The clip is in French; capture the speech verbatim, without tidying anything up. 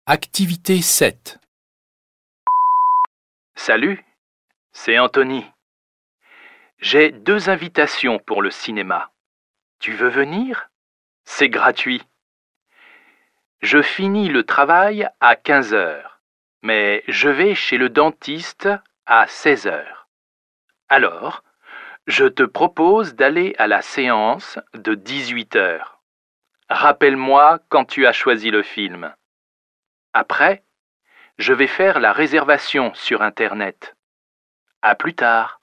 Activité sept. Salut, c'est Anthony. J'ai deux invitations pour le cinéma. Tu veux venir? C'est gratuit. Je finis le travail à quinze heures, mais je vais chez le dentiste à seize heures. Alors, je te propose d'aller à la séance de dix-huit heures. Rappelle-moi quand tu as choisi le film. Après, je vais faire la réservation sur Internet. À plus tard.